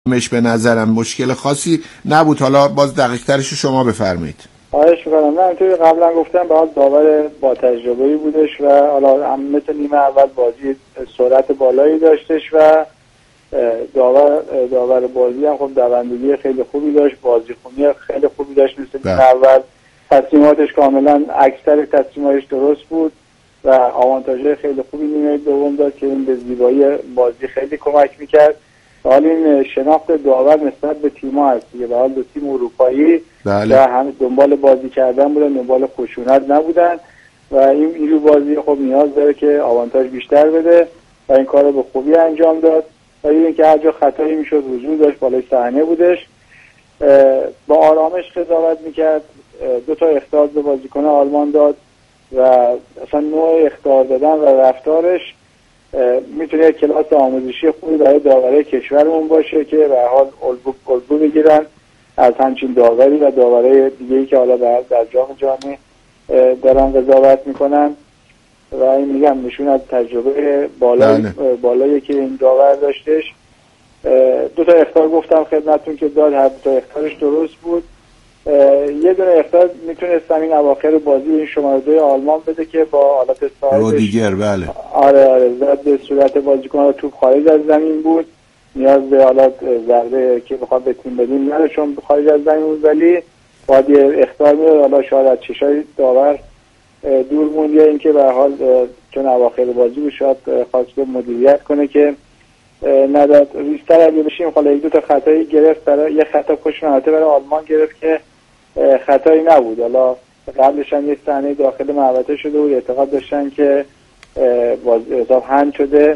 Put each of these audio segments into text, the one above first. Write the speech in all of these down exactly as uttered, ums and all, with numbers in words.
مش به نظرم مشکل خاصی نبود. حالا باز دقیق ترش شما بفرمایید. خواهش می‌کنم. من اینطوری قبلا گفتم باید داور با تجربه‌ای بودش و حالا هم مثل نیمه اول بازی سرعت بالایی داشتش و داور داور بازی هم خب دوندگی خیلی خوبی داشت، بازیخونی خیلی خوبی داشت مثل نیمه اول. تصمیماتش کاملا اکثر تصمیماتش درست بود و آوانتاژهای خیلی خوبی نیمه دوم داد که این به زیبایی بازی خیلی کمک می‌کرد. حالا این شناخت داور نسبت به تیم‌ها هست دیگه. به حال دو تیم اروپایی بله. و هم دنبال بازی کردن بودن، دنبال خشونت نبودن و این اینجور بازی خب نیاز داره که آوانتاژ بیشتر بده و این کارو به خوبی انجام داد. و اینکه هر جا خطایی میشد حضور داشت، بالای صحنه بودش، با آرامش قضاوت میکرد. دو تا اخطار به بازیکن آلمان داد و اصلا نوع اخطار دادن و رفتارش میتونه یک کلاس آموزشی خوبی برای داورای کشورمون باشه که به حال الگو الگو بگیرن از همچین داوری و داورای دیگه‌ای که حالا در جام جهانی دارن قضاوت میکنن. و این میگم نشون از تجربه بالایی بالایی که این داور داشتش. دو تا اخطار گفتم خدمتتون که داد، هر دو تا اخطارش درست بود. یه دونه اخطار میتونست همین اواخر بازی این شماره دوی آلمان بده که با حالت ساعدش رودیگر بله آره آره زد به صورت بازیکن، توپ خارج از زمین بود، نیاز به حالت ضربه که بخواد به تیم بدیم نداره چون خارج از زمین بود، ولی باید یه اخطار میداد. حالا شاید از چشای داور دور موند یا اینکه به حال چون اواخر بازی بود شاید خواسته مدیریت کنه که نداد. ریستر اگه بشیم حالا یک دو تا خطایی گرفت، برای یه خطا خوشمناته برای آلمان گرفت که خطایی نبود. حالا قبلش هم یک صحنه داخل محوطه شده بود، اعتقاد داشتن که باز حساب هند شده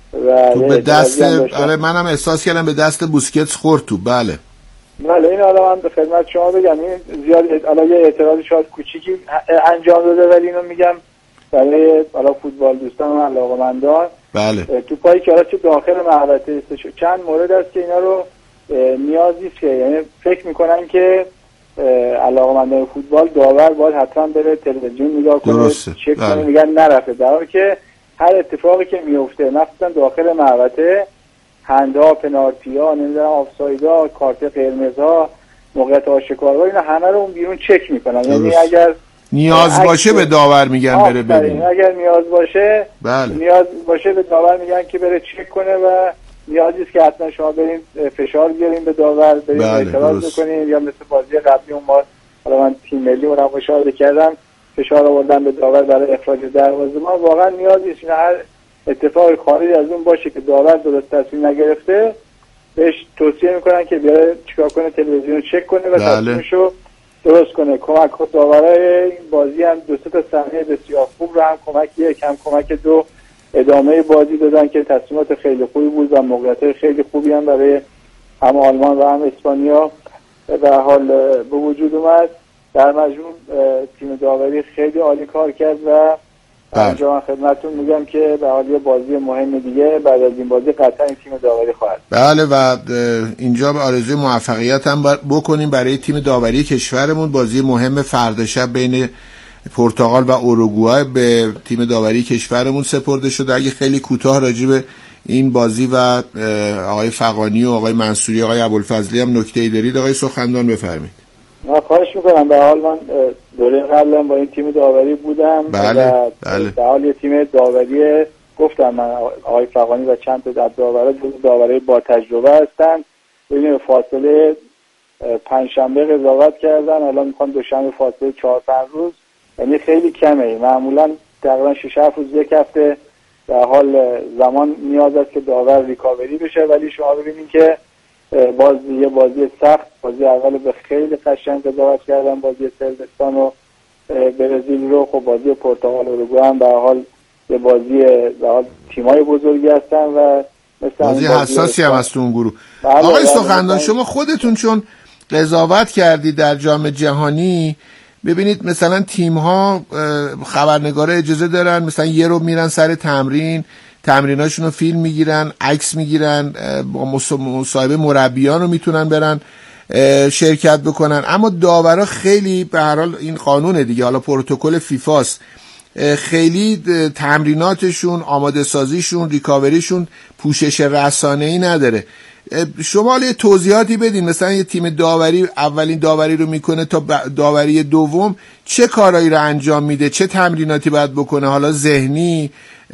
و تو به دست آره منم احساس کردم به دست بوسکتس خورد تو. بله بله این حالا من به خدمت شما بگم این زیاد حالا یه اعتراضی شاید کوچیکی انجام داده ولی اینو میگم برای حالا فوتبال دوستان و علاقه‌مندان. بله تو پای که حالا تو داخل محوطه چند مورد است که اینا رو نیاز نیست که یعنی فکر میکنن که علاقه‌مندان فوتبال داور باید حتما بره تلویزیون نگاه کنه چک کنه، میگن نرفته، در حالی که هر اتفاقی که میفته مثلا داخل محوطه هندها، پنالتی‌ها، نمیدونم آفسایدها، کارت قرمزها، موقعیت آشکارها، اینا همه رو اون بیرون چک میکنن. یعنی اگر نیاز باشه به داور میگن بره ببینه. اگر نیاز باشه بله. نیاز باشه به داور میگن که بره چک کنه و نیازی است که حتما شما برین فشار بیارین به داور، برین اعتراض بکنین یا مثل بازی قبلی اون ما حالا من تیم ملی رو مشاهده کردم فشار آوردن به داور برای اخراج دروازه. ما واقعا نیازی است هر اتفاقی خارج از اون باشه که داور درست تصمیم نگرفته بهش توصیه میکنن که بیاره چیکار کنه، تلویزیون رو چک کنه و تصمیمشو درست کنه. کمک خود داورای بازی هم دو سه تا صحنه بسیار خوب رو هم کمک یک هم کمک دو ادامه بازی دادن که تصمیمات خیلی خوبی بود و موقعیت خیلی خوبی هم برای هم آلمان و هم اسپانیا در حال به وجود اومد. در مجموع تیم داوری خیلی عالی کار کرد و اینجا من خدمتتون میگم که به حال یه بازی مهم دیگه بعد از این بازی قطعا این تیم داوری خواهد. بله و اینجا به آرزوی موفقیت هم بکنیم برای تیم داوری کشورمون. بازی مهم فردا شب بین پرتغال و اوروگوئه به تیم داوری کشورمون سپرده شده. اگه خیلی کوتاه راجع به این بازی و آقای فغانی و آقای منصوری آقای ابوالفضلی هم نکته‌ای دارید آقای سخنران بفرمایید. من خواهش میکنم. به حال من دوره قبلا با این تیم داوری بودم. بله و بله. به حال یه تیم داوری گفتم من آقای فغانی و چند تا داورا جزو داورای با تجربه هستن. این فاصله پنج شنبه قضاوت کردن، الان میخوان دوشنبه فاصله چهار پنج روز، یعنی خیلی کمه. معمولا تقریبا شش هفت روز یک هفته در حال زمان نیاز است که داور ریکاوری بشه، ولی شما ببینید که باز یه بازی سخت، بازی اول به خیلی قشنگ قضاوت کردن، بازی صربستان و برزیل رو، خب بازی پرتغال و اوروگوئه هم به حال یه بازی به حال تیمای بزرگی هستن و مثلا بازی حساسی هم هست اون گروه. آقای سخنران شما خودتون چون قضاوت کردید در جام جهانی، ببینید مثلا تیم ها خبرنگارا اجازه دارن مثلا یه رو میرن سر تمرین، تمریناشون رو فیلم میگیرن، عکس میگیرن، با مصاحبه مربیان رو میتونن برن شرکت بکنن، اما داورا خیلی به هر حال این قانونه دیگه، حالا پروتکل فیفاست، خیلی تمریناتشون، آماده سازیشون، ریکاوریشون پوشش رسانه‌ای نداره. شما یه توضیحاتی بدین، مثلا یه تیم داوری اولین داوری رو میکنه تا داوری دوم چه کارایی رو انجام میده، چه تمریناتی باید بکنه، حالا ذهنی،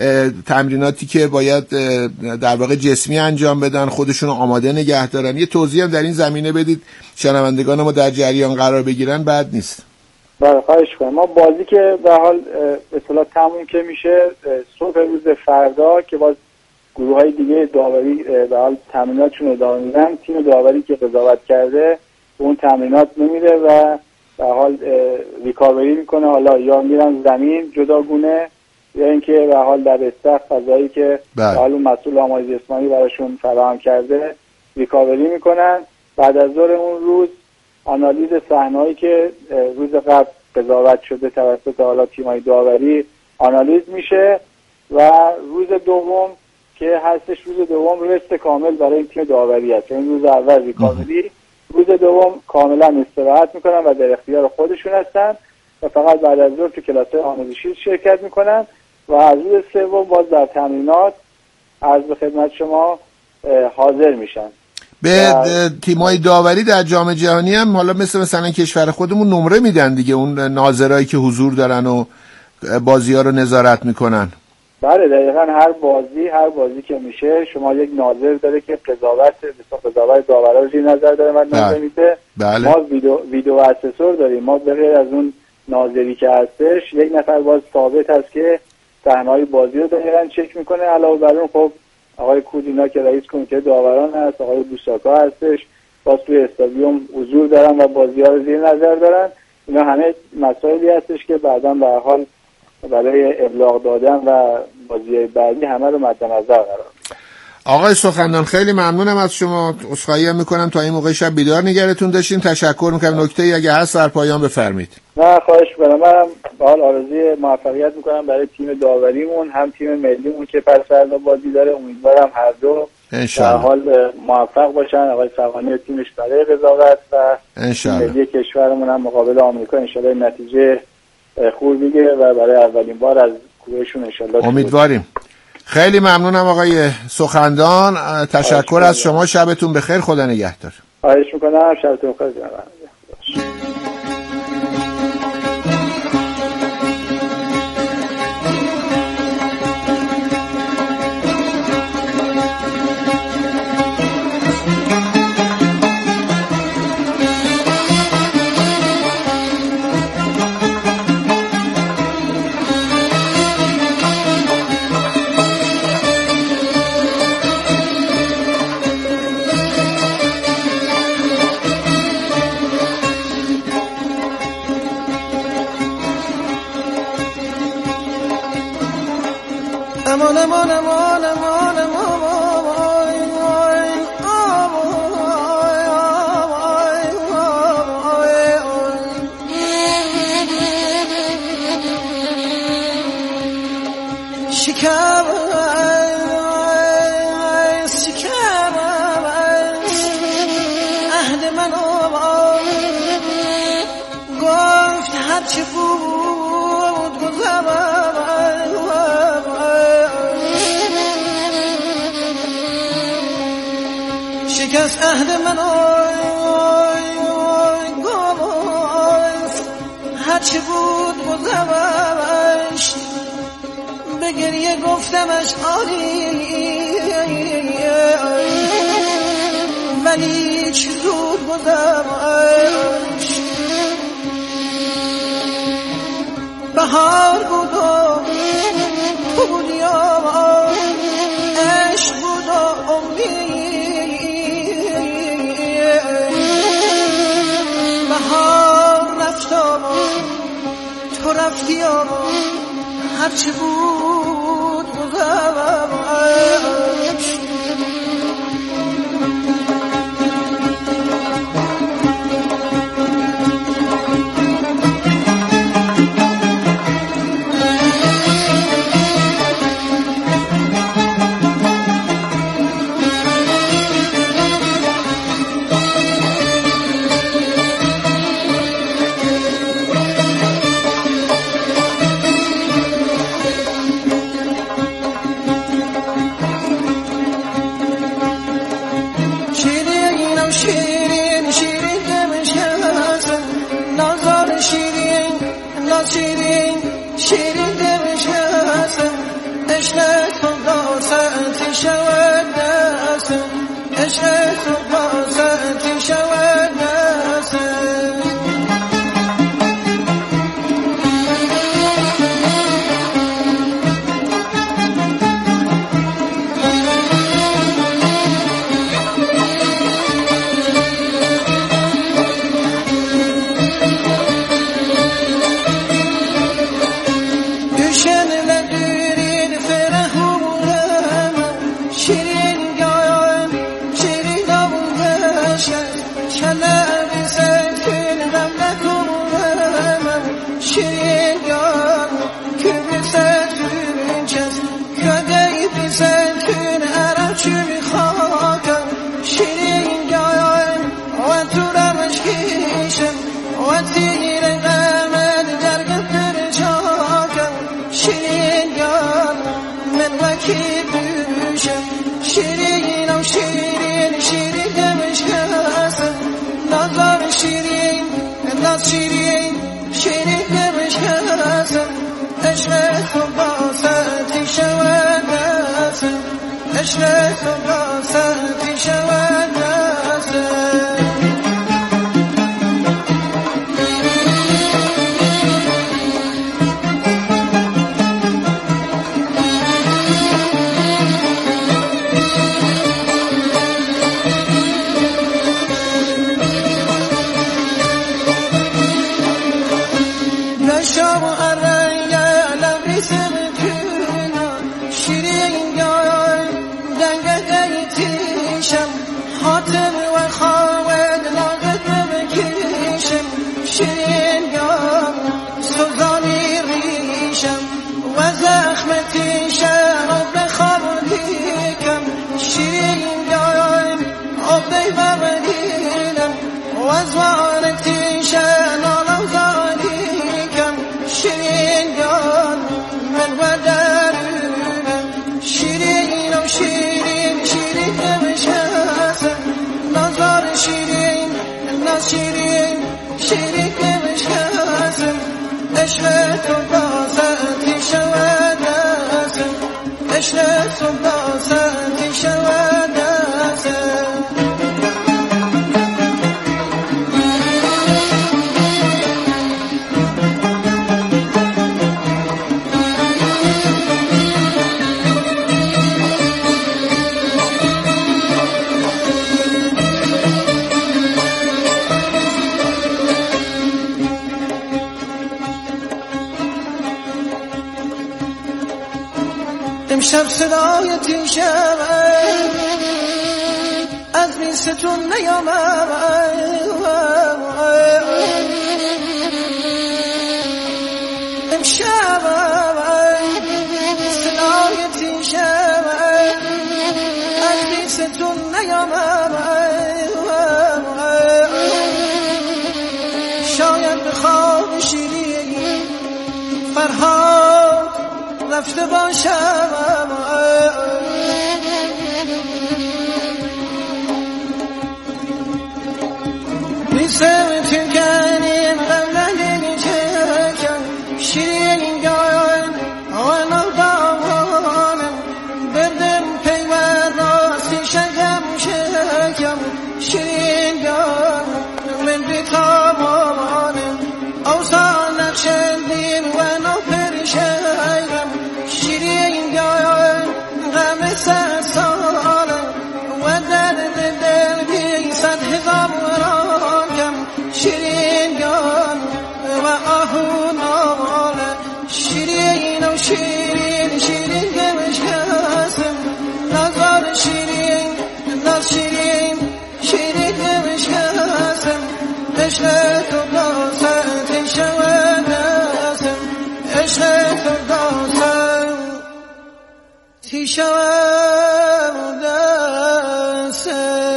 تمریناتی که باید در واقع جسمی انجام بدن، خودشون رو آماده نگه دارن. یه توضیح هم در این زمینه بدید شنوندگان ما در جریان قرار بگیرن، بد نیست. بله خواهش کنم. ما بازی که به حال به اصطلاح تموم که میشه صبح روز فردا که باز گروه های دیگه داوری به حال تمریناتشون ادامه میدن، تیم داوری که قضاوت کرده اون تمرینات نمیره و به حال ریکاوری میکنه، حالا یا میرن زمین جداگونه یا اینکه به حال در استخ فضایی که به حال مسئول آموزش جسمانی براشون فراهم کرده ریکاوری میکنن. بعد از ظهر اون روز آنالیز صحنه‌ای که روز قبل قضاوت شده توسط حالا تیم‌های داوری آنالیز میشه و روز دوم که هستش، روز دوم رست کامل برای این تیم داوری هست. این روز اول ریکاوری، روز دوم کاملا استراحت میکنن و در اختیار خودشون هستن و فقط بعد از ظهر تو کلاس‌های آموزشی شرکت میکنن و از روز سوم باز در تمرینات عرض به خدمت شما حاضر میشن. به تیم‌های داوری در جام جهانی هم حالا مثل مثلا کشور خودمون نمره میدن دیگه، اون ناظرایی که حضور دارن و بازی‌ها رو نظارت میکنن. بله دقیقاً، هر بازی هر بازی که میشه شما یک ناظر داره که قضاوت مثلا قضاوت داورا رو زیر نظر داره و نظر میده. بله. ما ویدیو ویدیو اسسور داریم، ما به غیر از اون ناظری که هستش یک نفر باز ثابت هست که صحنه‌های بازی رو دقیقاً چک میکنه. علاوه بر اون خب آقای کودینا که رئیس کمیته داوران هست، آقای بوساکا هستش، باز توی استادیوم حضور دارن و بازی‌ها رو زیر نظر دارن. اینا همه مسائلی هستش که بعداً به هر حال برای ابلاغ دادن و بازی بعدی همه رو مد نظر قرار میدن. آقای سخندان خیلی ممنونم از شما، عذرخواهی هم میکنم تا این موقع شب بیدار نگرتون داشتیم. تشکر میکنم. نکته‌ای اگه هست در پایان بفرمایید. نه خواهش میکنم. منم به حال آرزوی موفقیت میکنم برای تیم داوریمون هم تیم ملیمون که پس فردا بازی داره. امیدوارم هر دو انشالله در حال موفق باشن، آقای سوانی و تیمش برای قضاوت و ملی کشورمون هم مقابل آمریکا انشالله نتیجه خوب بگیره و برای اولین بار از گروهشون انشالله امیدواریم. خیلی ممنونم آقای سخندان، تشکر از شما. شبتون بخیر، خدا نگهدار. خواهش میکنم، شبتون بخیر. شکست عهد من گفت هرچی بود گذشت، به گریه گفتمش آری ولی چی زود گذشت. بهار بود و تو بودی و عشق بود و امید، بهار رفت و تو رفتی و هرچی بود گذشت. تو باست شود شیرین شیرین نمیشکستم عشق تو باستی شود دستم عشق تو باستی شود دستم شیرین شیرین نمیشکستم عشق تو باستی شود دستم عشق تو باستی شود دستم امشب صدایتی شود از میستون نیامد امشب صدایتی شود از میستون نیامد شاید به خواب شیرین فرهاد رفته باشم میسم تنگانیم غملنی چکم شیرین گایم آنو دامانم بردم پیوان راستی شگم شکم شیرین گایم من بیتامانم اوسان نقشندیم و نو پرشم شیرین گایم غم سر سالم و درد دل بی صد هزار رانکم شیرین گایم و آهو ناله شیرین و شیرین شیرین گمشکستم نظر شیرین ناز شیرین شیرین گمشکستم عشق تو باستی شود دستم عشق تو باستی شود دستم.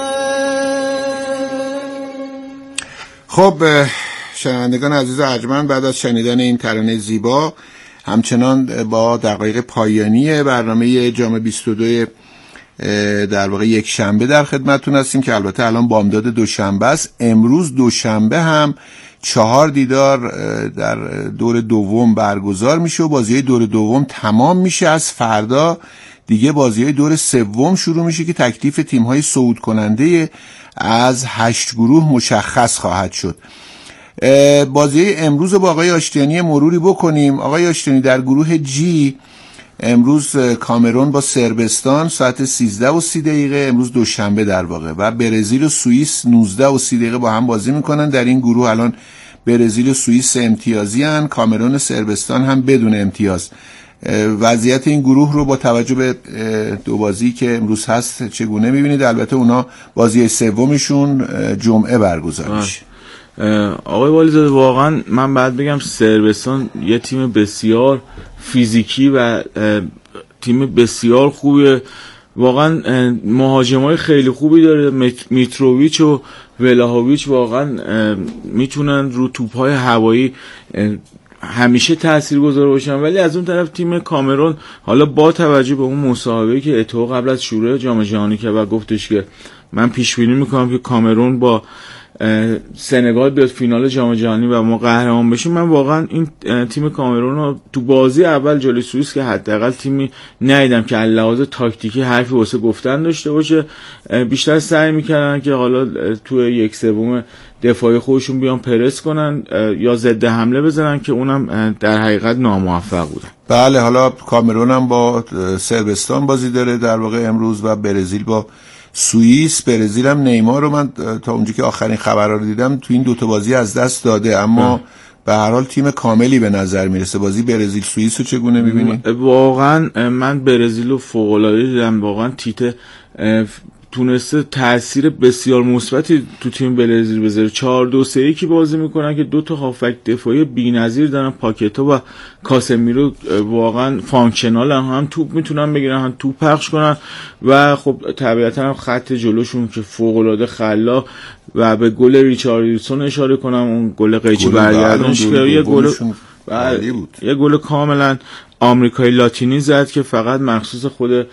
خب شنوندگان عزیز ارجمند، بعد از شنیدن این ترانه زیبا همچنان با دقایق پایانی برنامه جام بیست و دو در واقع یک شنبه در خدمتتون هستیم که البته الان بامداد دوشنبه است. امروز دوشنبه هم چهار دیدار در دور دوم برگزار میشه و بازی دور دوم تمام میشه. از فردا دیگه بازی‌های دور سوم شروع میشه که تکلیف تیم‌های صعود کننده از هشت گروه مشخص خواهد شد. بازی امروز با آقای آشتیانی مروری بکنیم. آقای آشتیانی، در گروه جی امروز کامرون با صربستان ساعت سیزده و سی دقیقه، امروز دوشنبه در واقع، و برزیل و سوئیس نوزده و سی دقیقه با هم بازی میکنن. در این گروه الان برزیل و سوئیس امتیازی هن، کامرون و صربستان هم بدون امتیاز. وضعیت این گروه رو با توجه به دو بازی که امروز هست چگونه میبینید؟ البته اونا بازی سومشون جمعه برگزار میشه. آقای والیزاده، واقعا من باید بگم صربستان یه تیم بسیار فیزیکی و تیم بسیار خوبه. واقعا مهاجمای خیلی خوبی داره، میتروویچ و ولاهویچ واقعا میتونن رو توپ‌های هوایی همیشه تاثیرگذار باشن. ولی از اون طرف تیم کامرون حالا با توجه به اون مصاحبه‌ای که اتو قبل از شروع جام جهانی کرد و گفتش که من پیش بینی میکنم که کامرون با سنگال بیاد فینال جام جهانی و ما قهرمان بشیم، من واقعا این تیم کامرون رو تو بازی اول جلوی سوئیس که حداقل تیمی ندیدم که از لحاظ تاکتیکی حرفی واسه گفتن داشته باشه. بیشتر سعی میکردن که حالا تو یک سوم دفاعی خودشون بیان پرس کنن یا ضد حمله بزنن که اونم در حقیقت ناموفق بودن. بله، حالا کامرون هم با صربستان بازی داره در واقع امروز و برزیل با سوئیس. برزیل هم نیمار رو من تا اونجا که آخرین خبرها رو دیدم تو این دوتا بازی از دست داده، اما به هر حال تیم کاملی به نظر میرسه. بازی برزیل سوئیس رو چگونه میبینید؟ واقعا من برزیل رو فوق العاده دیدم. واقعا تیته تونسته تأثیر بسیار مثبتی تو تیم برزیل بذاره. چهار دو سه یک بازی میکنن که دو تا هافک دفاعی بی‌نظیر دارن، پاکتا و کاسمیرو واقعا فانکشنال هم, هم توپ میتونن بگیرن هم توپ پخش کنن و خب طبیعتا هم خط جلوشون که فوق العاده خلاق. و به گل ریچارلیسون اشاره کنم، اون گل قیچی برگردونش که یه گل بود، یه گل کاملا آمریکایی لاتینی زد که فقط مخصوص خود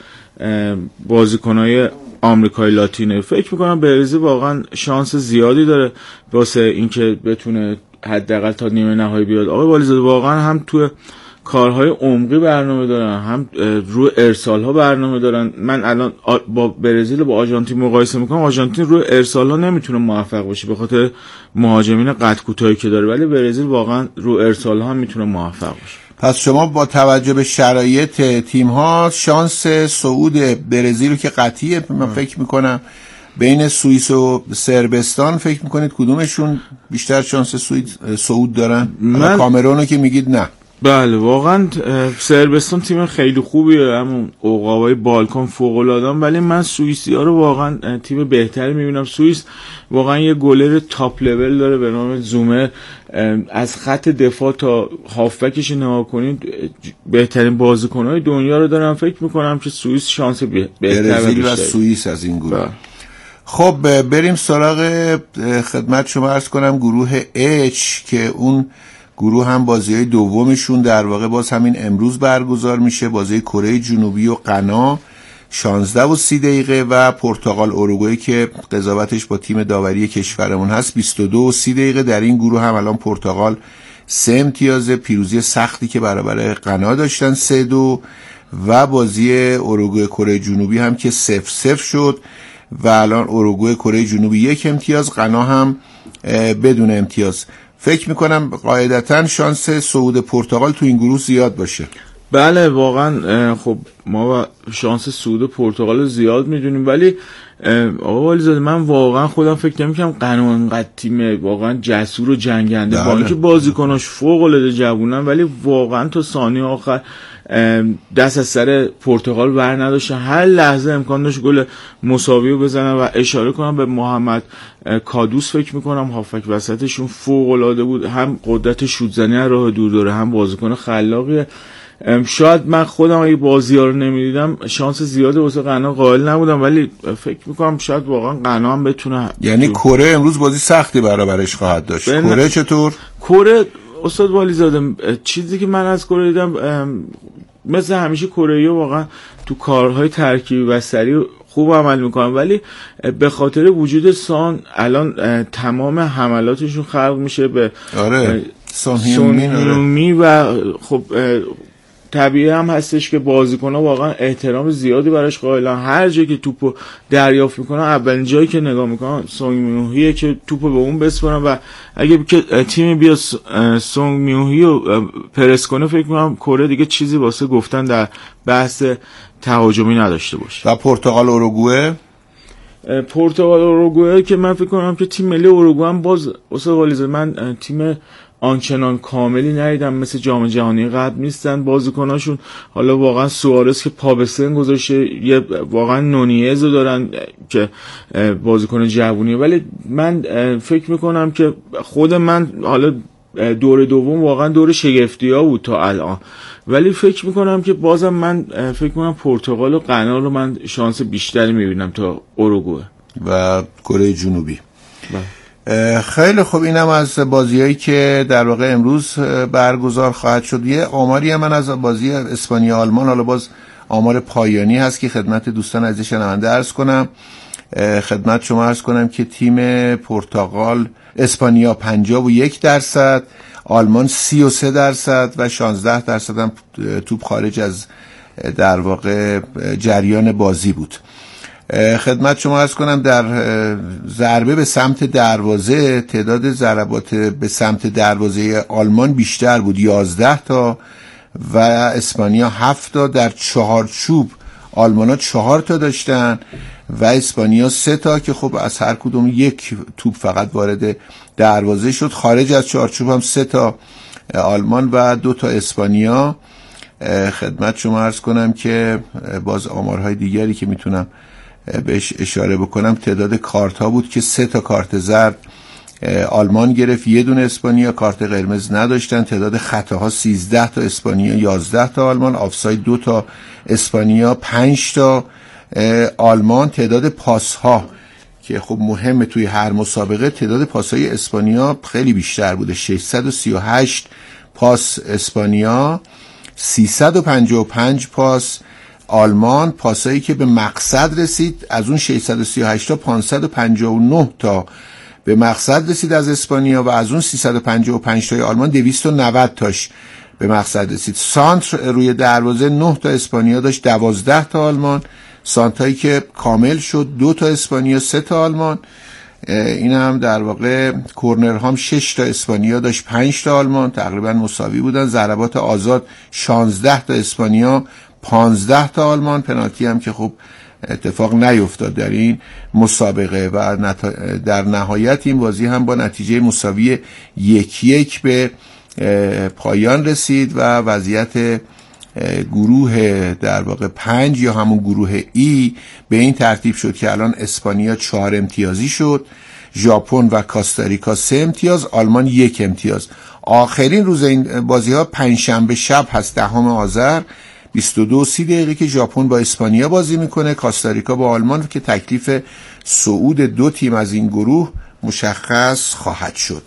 بازیکنای آمریکای لاتینه. فکر میکنم برزیل واقعا شانس زیادی داره واسه اینکه بتونه حداقل تا نیمه نهایی بیاد. آقای والیزاده واقعا هم تو کارهای عمقی برنامه دارن، هم روی ارسال ها برنامه دارن. من الان با برزیل و با آرژانتین مقایسه میکنم، آرژانتین روی ارسال ها نمیتونه موفق باشه به خاطر مهاجمین قد کوتاهی که داره، ولی برزیل واقعا روی ارسال ها هم میتونه موفق باشه. پس شما با توجه به شرایط تیم ها شانس صعود برزیل رو که قطعیه، من فکر میکنم بین سوئیس و صربستان فکر میکنید کدومشون بیشتر شانس صعود دارن؟ من... کامرون رو که میگید نه. بله واقعا صربستان تیم خیلی خوبیه، همون عقابای بالکان فوق العاده، ولی من سوئیسی ها رو واقعا تیم بهتری میبینم. سوئیس واقعا یه گلر تاپ لول داره به نام زومر، از خط دفاع تا هافبکش نگاه کنید بهترین بازیکن‌های دنیا رو دارن. فکر میکنم که سوئیس شانس بهتر برزیل و سوئیس از این گروه. خب بریم سراغ خدمت شما عرض کنم گروه اچ که اون گروه هم بازی‌های دومشون در واقع باز همین امروز برگزار میشه. بازی کره جنوبی و غنا شانزده و سی دقیقه و پرتغال اوروگوئه که قضاوتش با تیم داوری کشورمون هست بیست و دو و سی دقیقه. در این گروه هم الان پرتغال سه امتیاز، پیروزی سختی که برابر غنا داشتن سه دو، و بازی اوروگوئه کره جنوبی هم که صفر صفر شد و الان اوروگوئه کره جنوبی یک امتیاز، غنا هم بدون امتیاز. فکر میکنم قاعدتاً شانس صعود پرتغال تو این گروه زیاد باشه. بله واقعا خب ما شانس صعود پرتغال زیاد میدونیم، ولی آقا والیزاده من واقعا خودم فکر نمی‌کنم غنا انقدر تیم واقعا جسور و جنگنده با اینکه بازیکناش فوق العاده جوونن، ولی واقعا تا ثانیه آخر دست از سر پرتغال بر نداشتن. هر لحظه امکان داشت گل مساوی رو بزنن و اشاره کنم به محمد کادوس، فکر میکنم هافک وسطشون فوق العاده بود، هم قدرت شوت زنی از راه دور داره، هم بازیکن خلاقیه. شاید من خودم اگه بازی‌ها رو نمی‌دیدم شانس زیاده واسه غنا قائل نبودم، ولی فکر می‌کنم شاید واقعا غنا هم بتونه. یعنی کره امروز بازی سختی برابرش خواهد داشت. کره چطور؟ کره استاد والیزاده چیزی که من از کره دیدم مثل همیشه کره‌ای‌ها واقعا تو کارهای ترکیبی و سریع خوب عمل میکنن، ولی به خاطر وجود سان الان تمام حملاتشون خلق میشه به آره سان هیونمی و خب طبیعی هم هستش که بازیکن‌ها واقعا احترام زیادی براش قائلن. هر جایی که توپو دریافت میکنن اولین جایی که نگاه میکنن سونگ میونهیه که توپو به اون بسپارن و اگه که تیمی بیا سونگ میونهی رو پرس کنه فکر میکنم کره دیگه چیزی واسه گفتن در بحث تهاجمی نداشته باشه. و پرتغال اوروگوئه پرتغال اوروگوئه که من فکر کنم که تیم ملی اوروگوئه هم باز واسه غالیزه من تیم آنچنان کاملی ندیدم، مثل جام جهانی قبل نیستن بازیکناشون. حالا واقعا سوارز که پا به سن گذاشته، یه واقعا نونیزو دارن که بازیکن جوونیه، ولی من فکر میکنم که خود من حالا دور دوم واقعا دور شگفتی‌ها بود تا الان، ولی فکر میکنم که بازم من فکر میکنم پرتغال و غنا رو من شانس بیشتری میبینم تا اوروگوئه و کره جنوبی. خیلی خوب، اینم از بازیایی که در واقع امروز برگزار خواهد شد. یه آماری هم من از بازی اسپانیا آلمان، حالا باز آمار پایانی هست که خدمت دوستان عزیز شنونده عرض کنم. خدمت شما عرض کنم که تیم پرتغال اسپانیا پنجاه و یک درصد، آلمان سی و سه درصد و شانزده درصد هم توپ خارج از در واقع جریان بازی بود. خدمت شما عرض کنم در ضربه به سمت دروازه تعداد ضربات به سمت دروازه آلمان بیشتر بود، یازده تا و اسپانیا هفت تا. در چهارچوب آلمانا چهار تا داشتن و اسپانیا سه تا که خب از هر کدوم یک توپ فقط وارد دروازه شد. خارج از چهارچوب هم سه تا آلمان و دو تا اسپانیا. خدمت شما عرض کنم که باز آمارهای دیگری که میتونم بهش اشاره بکنم، تعداد کارت ها بود که سه تا کارت زرد آلمان گرفت، یه دونه اسپانیا، کارت قرمز نداشتن. تعداد خطاها سیزده تا اسپانیا، یازده تا آلمان. آفساید دو تا اسپانیا، پنج تا آلمان. تعداد پاس ها که خب مهمه توی هر مسابقه، تعداد پاس های اسپانیا خیلی بیشتر بوده، ششصد و سی و هشت پاس اسپانیا، سیصد و پنجاه و پنج پاس آلمان. پاسایی که به مقصد رسید از اون ششصد و سی و هشت تا پانصد و پنجاه و نه تا به مقصد رسید از اسپانیا و از اون سیصد و پنجاه و پنج تای آلمان دویست و نود تاش به مقصد رسید. سانتر روی دروازه نه تا اسپانیا داشت، دوازده تا آلمان. سانتایی که کامل شد دو تا اسپانیا، سه تا آلمان. این هم در واقع کورنر هم شش تا اسپانیا داشت، پنج تا آلمان، تقریبا مساوی بودن. ضربات آزاد شانزده تا اسپانیا، پانزده تا آلمان. پنالتی هم که خب اتفاق نیفتاد در این مسابقه و در نهایت این بازی هم با نتیجه مساوی یک یک به پایان رسید و وضعیت گروه در واقع پنج یا همون گروه ای به این ترتیب شد که الان اسپانیا چهار امتیازی شد، ژاپن و کاستاریکا سه امتیاز، آلمان یک امتیاز. آخرین روز این بازی ها پنجشنبه شب هست، دهم آذر، بیست و دو و سی دقیقه که ژاپن با اسپانیا بازی میکنه، کاستاریکا با آلمان، که تکلیف صعود دو تیم از این گروه مشخص خواهد شد.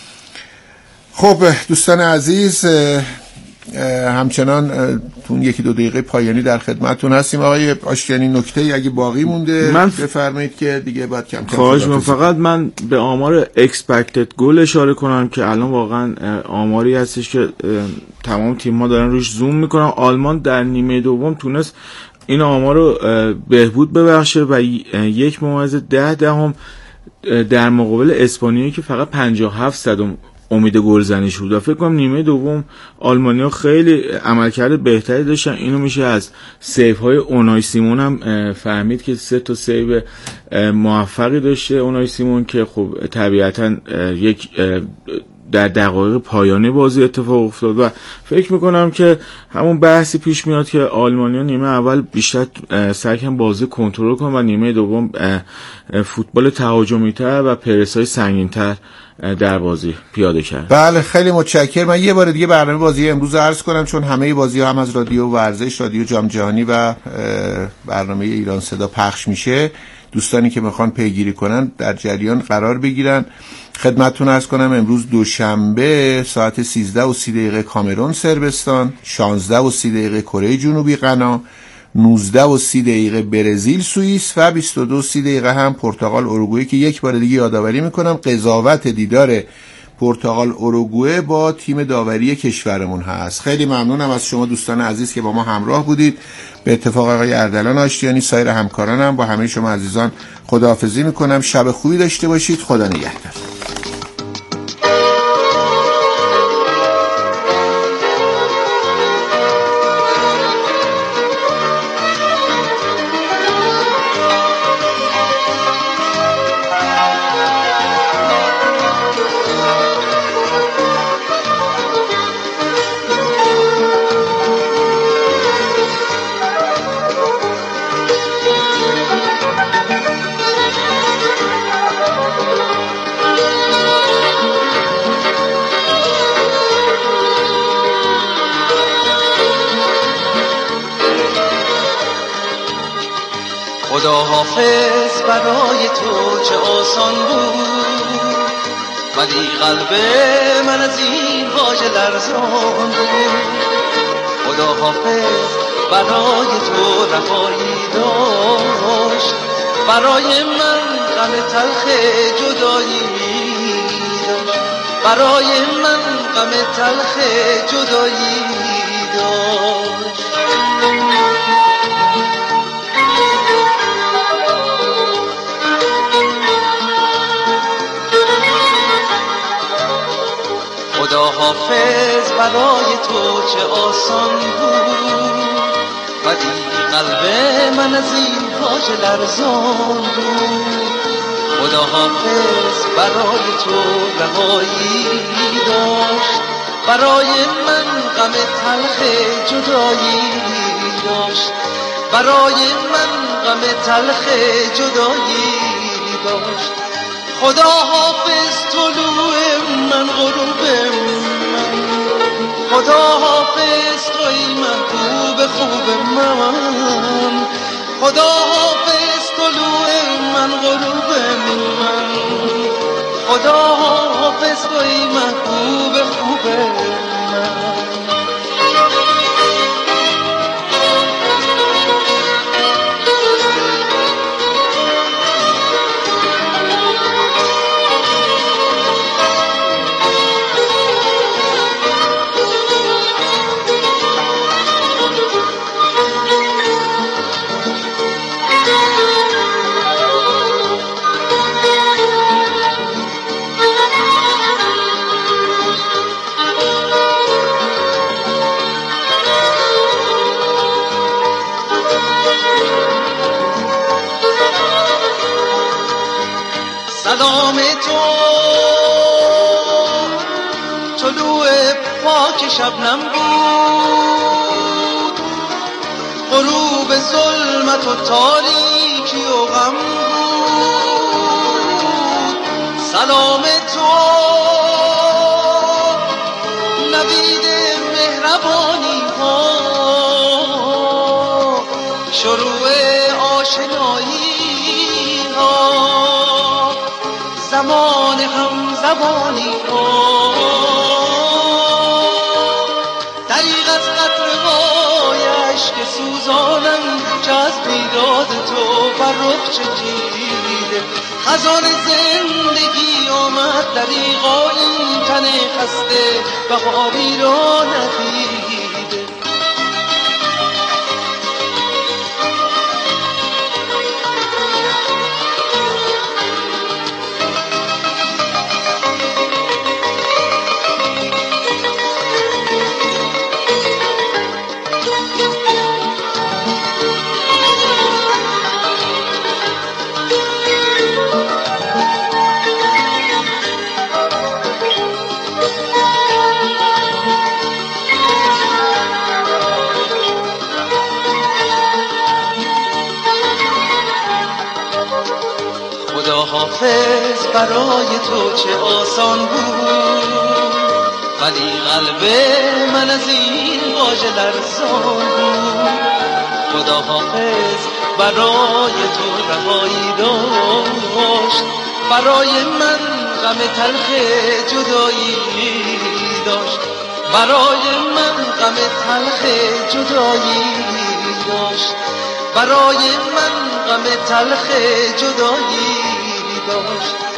خب دوستان عزیز، همچنان تون یکی دو دقیقه پایانی در خدمتتون هستیم. آقای آشتیانی نکته اگه باقی مونده من بفرمایید که دیگه بعد کم کم خواهش من فقط من به آمار اکسپکتد گل اشاره کنم که الان واقعا آماری هستش که تمام تیم‌ها دارن روش زوم میکنن. آلمان در نیمه دوم تونست این آمار رو بهبود ببخشه و یک ممیز ده دهم در مقابل اسپانیایی که فقط پنجاه و هفت صدم امید گلزنی شد و فکر کنم نیمه دوم آلمانیا خیلی عملکرد بهتری داشتن. اینو میشه از سیو های اونای سیمون هم فهمید که سه تا سیو موفقی داشته اونای سیمون که خب طبیعتا یک در دقایق پایانی بازی اتفاق افتاد و فکر میکنم که همون بحثی پیش میاد که آلمانیا نیمه اول بیشتر سعی کردن بازی کنترل کنن و نیمه دوم فوتبال تهاجمی تر و پرس‌های سنگین تر در بازی پیاده کرد. بله خیلی متشکرم. من یه بار دیگه برنامه بازی امروز عرض کنم، چون همه بازی ها هم از رادیو ورزش، رادیو جام جهانی و برنامه ایران صدا پخش میشه. دوستانی که میخوان پیگیری کنن در جریان قرار بگیرن. خدمتتون عرض کنم امروز دوشنبه ساعت سیزده و سی دقیقه کامرون صربستان، شانزده و سی دقیقه کره جنوبی غنا، نوزده و سی دقیقه برزیل سوئیس و بیست و دو و سی دقیقه هم پرتغال اوروگوئه که یک بار دیگه یادآوری میکنم قضاوت دیدار پرتغال اوروگوئه با تیم داوری کشورمون هست. خیلی ممنونم از شما دوستان عزیز که با ما همراه بودید. به اتفاق آقای اردلان آشتیانی سایر همکارانم با همه شما عزیزان خداحافظی میکنم. شب خوبی داشته باشید. خدا نگهدار. خدا حافظ برای تو چه آسان بود، ولی قلب من از این واژه لرزان بود. خدا حافظ برای تو رهایی داشت، برای من غم تلخ جدایی داشت، برای من غم تلخ جدایی داشت. خدا حافظ برای تو چه آسان بود، ولی قلب من از این واژه لرزان بود. خدا حافظ برای تو رهایی داشت، برای من غم تلخ جدایی داشت، برای من غم تلخ جدایی داشت. خدا حافظ طلوع من غروب من، خدا حافظ توی محبوب خوب من، خدا حافظ طلوع من غروب من، خدا حافظ توی محبوب خوب من. سلام تو طلوع پاک شبنم بود، غروب ظلمت و تاریکی و غم بود. سلام تو نوید مهربانی ها، شروع آشنایی ها، زمان هم زبانی ها. دریغ از قطره‌های اشک سوزانم که از بیداد تو بر رخ چکیده. خزان زندگی آمد دریغا این تن خسته بهاری را ندیده. حافظ برای تو چه آسان بود، ولی قلب من از این واژه لرزان بود. خدا حافظ برای تو رهایی داشت، برای من غم تلخ جدایی داشت، برای من غم تلخ جدایی داشت، برای من غم تلخ جدایی داشت.